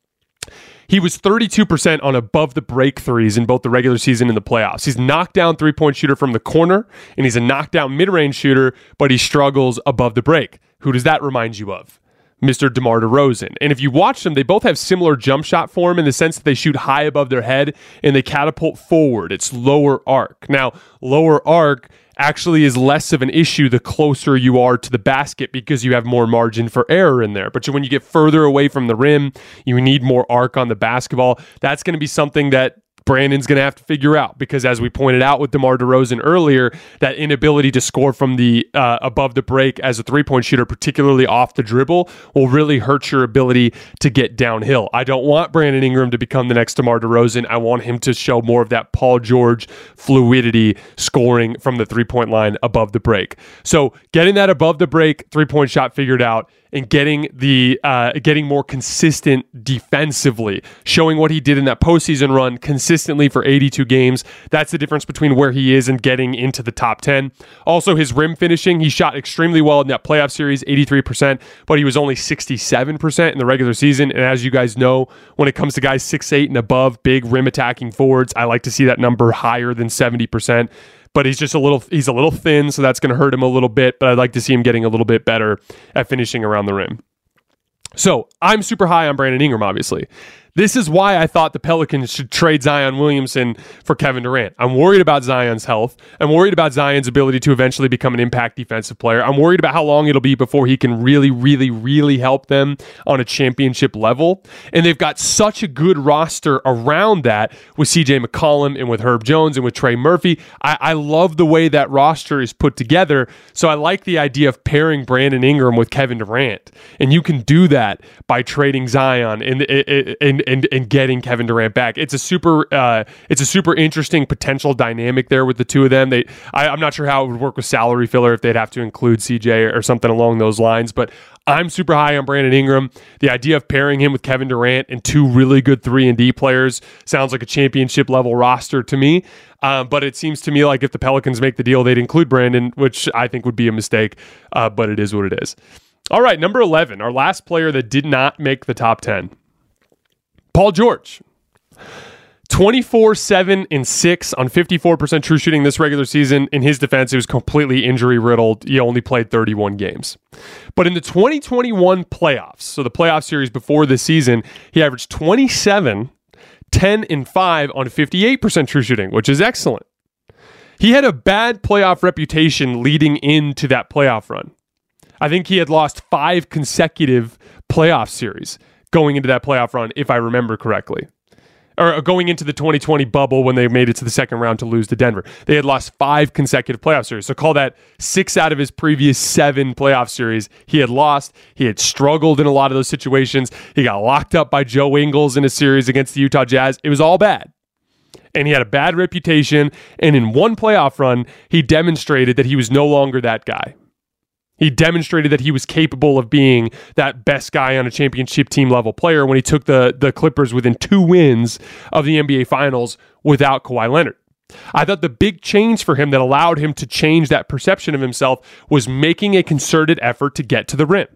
[SPEAKER 1] he was thirty-two percent on above the break threes in both the regular season and the playoffs. He's a knockdown three-point shooter from the corner, and he's a knockdown mid-range shooter, but he struggles above the break. Who does that remind you of? Mister DeMar DeRozan. And if you watch them, they both have similar jump shot form in the sense that they shoot high above their head and they catapult forward. It's lower arc. Now, lower arc actually is less of an issue the closer you are to the basket because you have more margin for error in there. But when you get further away from the rim, you need more arc on the basketball. That's going to be something that Brandon's going to have to figure out because, as we pointed out with DeMar DeRozan earlier, that inability to score from the uh, above the break as a three-point shooter, particularly off the dribble, will really hurt your ability to get downhill. I don't want Brandon Ingram to become the next DeMar DeRozan. I want him to show more of that Paul George fluidity scoring from the three-point line above the break. So getting that above the break three-point shot figured out and getting the uh, getting more consistent defensively, showing what he did in that postseason run consistently for eighty-two games. That's the difference between where he is and getting into the top ten. Also, his rim finishing, he shot extremely well in that playoff series, eighty-three percent, but he was only sixty-seven percent in the regular season. And as you guys know, when it comes to guys six eight and above, big rim attacking forwards, I like to see that number higher than seventy percent. But he's just a little he's a little thin, so that's going to hurt him a little bit, but I'd like to see him getting a little bit better at finishing around the rim. So I'm super high on Brandon Ingram, obviously. This is why I thought the Pelicans should trade Zion Williamson for Kevin Durant. I'm worried about Zion's health. I'm worried about Zion's ability to eventually become an impact defensive player. I'm worried about how long it'll be before he can really, really, really help them on a championship level. And they've got such a good roster around that with C J McCollum and with Herb Jones and with Trey Murphy. I, I love the way that roster is put together. So I like the idea of pairing Brandon Ingram with Kevin Durant. And you can do that by trading Zion and, and And, and getting Kevin Durant back. It's a super uh, it's a super interesting potential dynamic there with the two of them. They I, I'm not sure how it would work with salary filler if they'd have to include C J or something along those lines, but I'm super high on Brandon Ingram. The idea of pairing him with Kevin Durant and two really good three and D players sounds like a championship level roster to me. Um, but it seems to me like if the Pelicans make the deal, they'd include Brandon, which I think would be a mistake, uh, but it is what it is. All right, number eleven, our last player that did not make the top ten. Paul George, twenty-four, seven, and six on fifty-four percent true shooting this regular season. In his defense, it was completely injury-riddled. He only played thirty-one games. But in the twenty twenty-one playoffs, so the playoff series before this season, he averaged twenty-seven, ten, and five on fifty-eight percent true shooting, which is excellent. He had a bad playoff reputation leading into that playoff run. I think he had lost five consecutive playoff series going into that playoff run, if I remember correctly. Or going into the twenty twenty bubble when they made it to the second round to lose to Denver. They had lost five consecutive playoff series. So call that six out of his previous seven playoff series. He had lost. He had struggled in a lot of those situations. He got locked up by Joe Ingles in a series against the Utah Jazz. It was all bad. And he had a bad reputation. And in one playoff run, he demonstrated that he was no longer that guy. He demonstrated that he was capable of being that best guy on a championship team level player when he took the, the Clippers within two wins of the N B A Finals without Kawhi Leonard. I thought the big change for him that allowed him to change that perception of himself was making a concerted effort to get to the rim.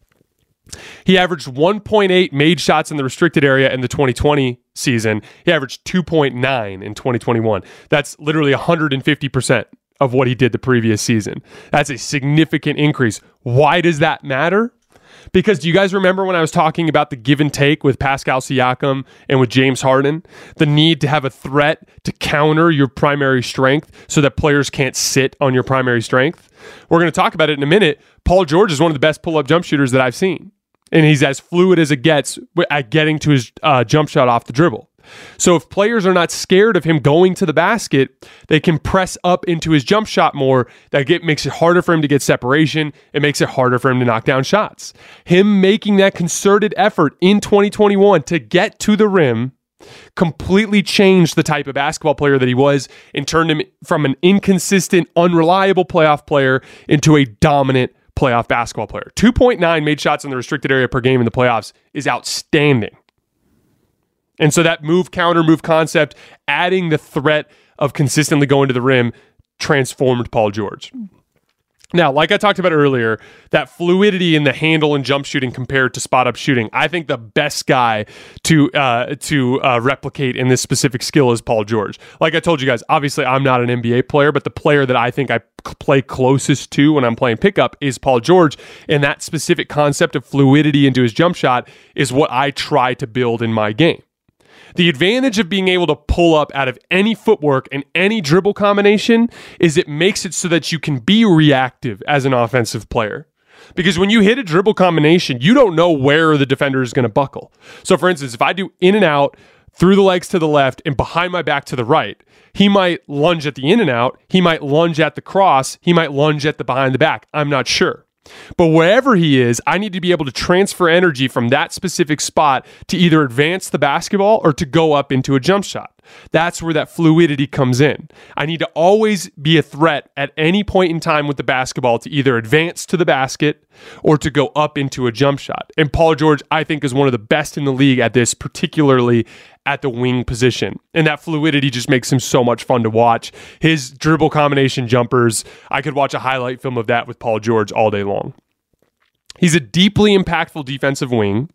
[SPEAKER 1] He averaged one point eight made shots in the restricted area in the twenty twenty season. He averaged two point nine in twenty twenty-one. That's literally one hundred fifty percent. Of what he did the previous season. That's a significant increase. Why does that matter? Because do you guys remember when I was talking about the give and take with Pascal Siakam and with James Harden? The need to have a threat to counter your primary strength so that players can't sit on your primary strength? We're going to talk about it in a minute. Paul George is one of the best pull-up jump shooters that I've seen. And he's as fluid as it gets at getting to his uh, jump shot off the dribble. So if players are not scared of him going to the basket, they can press up into his jump shot more. That get, makes it harder for him to get separation. It makes it harder for him to knock down shots. Him making that concerted effort in twenty twenty-one to get to the rim completely changed the type of basketball player that he was and turned him from an inconsistent, unreliable playoff player into a dominant playoff basketball player. two point nine made shots in the restricted area per game in the playoffs is outstanding. And so that move, counter move concept, adding the threat of consistently going to the rim, transformed Paul George. Now, like I talked about earlier, that fluidity in the handle and jump shooting compared to spot up shooting, I think the best guy to uh, to uh, replicate in this specific skill is Paul George. Like I told you guys, obviously I'm not an N B A player, but the player that I think I play closest to when I'm playing pickup is Paul George. And that specific concept of fluidity into his jump shot is what I try to build in my game. The advantage of being able to pull up out of any footwork and any dribble combination is it makes it so that you can be reactive as an offensive player. Because when you hit a dribble combination, you don't know where the defender is going to buckle. So for instance, if I do in and out, through the legs to the left and behind my back to the right, he might lunge at the in and out, he might lunge at the cross, he might lunge at the behind the back. I'm not sure. But wherever he is, I need to be able to transfer energy from that specific spot to either advance the basketball or to go up into a jump shot. That's where that fluidity comes in. I need to always be a threat at any point in time with the basketball to either advance to the basket or to go up into a jump shot. And Paul George, I think, is one of the best in the league at this, particularly at the wing position. And that fluidity just makes him so much fun to watch. His dribble combination jumpers, I could watch a highlight film of that with Paul George all day long. He's a deeply impactful defensive wing.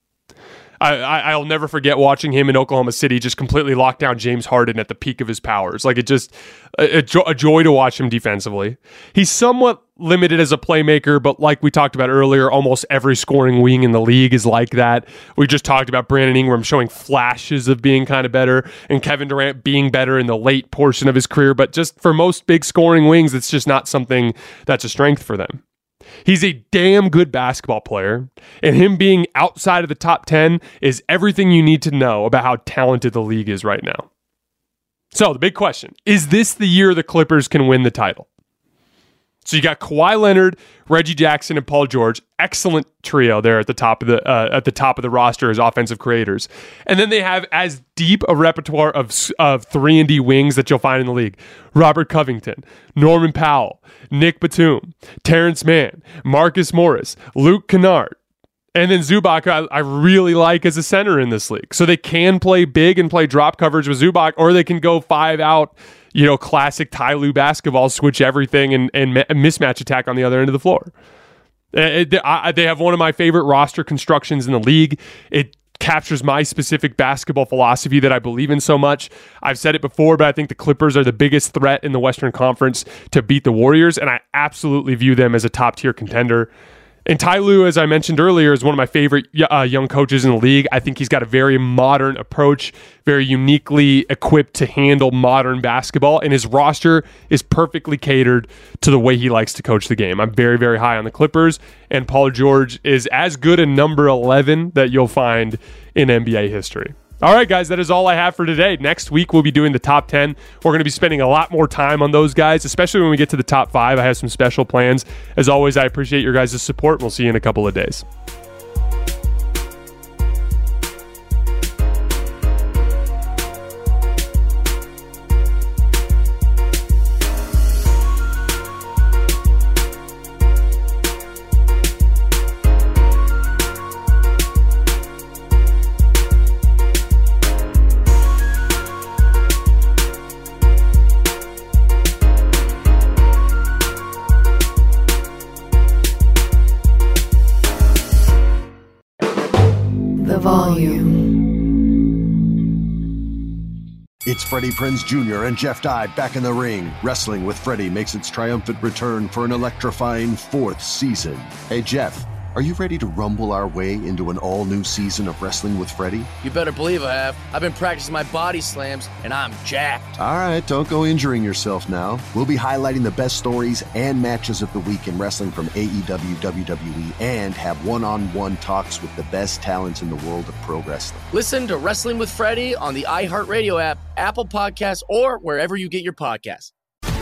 [SPEAKER 1] I, I, I'll never forget watching him in Oklahoma City just completely lock down James Harden at the peak of his powers. Like it just, a, a, jo- a joy to watch him defensively. He's somewhat limited as a playmaker, but like we talked about earlier, almost every scoring wing in the league is like that. We just talked about Brandon Ingram showing flashes of being kind of better and Kevin Durant being better in the late portion of his career, but just for most big scoring wings, it's just not something that's a strength for them. He's a damn good basketball player, and him being outside of the top ten is everything you need to know about how talented the league is right now. So the big question, is this the year the Clippers can win the title? So you got Kawhi Leonard, Reggie Jackson, and Paul George. Excellent trio there at the top of the uh, at the top of the roster as offensive creators. And then they have as deep a repertoire of of three and D wings that you'll find in the league. Robert Covington, Norman Powell, Nick Batum, Terrence Mann, Marcus Morris, Luke Kennard. And then Zubac, I, I really like as a center in this league. So they can play big and play drop coverage with Zubac, or they can go five out, you know, classic Ty Lue basketball, switch everything and, and mismatch attack on the other end of the floor. It, I, they have one of my favorite roster constructions in the league. It captures my specific basketball philosophy that I believe in so much. I've said it before, but I think the Clippers are the biggest threat in the Western Conference to beat the Warriors, and I absolutely view them as a top-tier contender. And Ty Lue, as I mentioned earlier, is one of my favorite uh, young coaches in the league. I think he's got a very modern approach, very uniquely equipped to handle modern basketball, and his roster is perfectly catered to the way he likes to coach the game. I'm very, very high on the Clippers, and Paul George is as good a number eleven that you'll find in N B A history. All right, guys, that is all I have for today. Next week, we'll be doing the top ten. We're going to be spending a lot more time on those guys, especially when we get to the top five. I have some special plans. As always, I appreciate your guys' support. We'll see you in a couple of days.
[SPEAKER 3] It's Freddie Prinze Junior and Jeff Dye back in the ring. Wrestling with Freddie makes its triumphant return for an electrifying fourth season. Hey, Jeff, Are you ready to rumble our way into an all-new season of Wrestling with Freddie?
[SPEAKER 4] You better believe I have. I've been practicing my body slams, and I'm jacked.
[SPEAKER 3] All right, don't go injuring yourself now. We'll be highlighting the best stories and matches of the week in wrestling from A E W, W W E, and have one-on-one talks with the best talents in the world of pro wrestling.
[SPEAKER 4] Listen to Wrestling with Freddie on the iHeartRadio app, Apple Podcasts, or wherever you get your podcasts.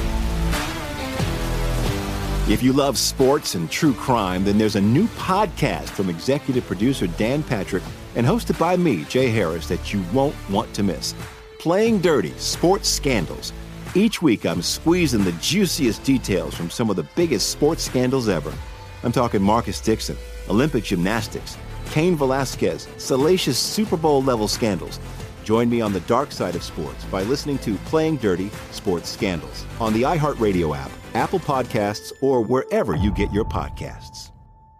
[SPEAKER 6] If you love sports and true crime, then there's a new podcast from executive producer Dan Patrick and hosted by me, Jay Harris, that you won't want to miss. Playing Dirty: Sports Scandals. Each week, I'm squeezing the juiciest details from some of the biggest sports scandals ever. I'm talking Marcus Dixon, Olympic gymnastics, Cain Velasquez, salacious Super Bowl-level scandals. Join me on the dark side of sports by listening to Playing Dirty: Sports Scandals on the iHeartRadio app, Apple Podcasts, or wherever you get your podcasts.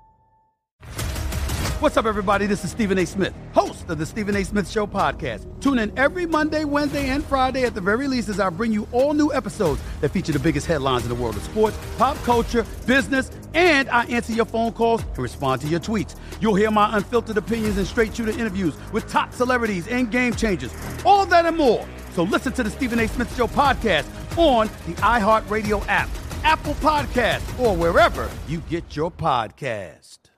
[SPEAKER 7] What's up, everybody? This is Stephen A. Smith, host of the Stephen A. Smith Show podcast. Tune in every Monday, Wednesday, and Friday at the very least as I bring you all new episodes that feature the biggest headlines in the world of sports, pop culture, business, and I answer your phone calls and respond to your tweets. You'll hear my unfiltered opinions and straight-shooter interviews with top celebrities and game changers. All that and more. So listen to the Stephen A. Smith Show podcast on the iHeartRadio app, Apple Podcasts, or wherever you get your podcast.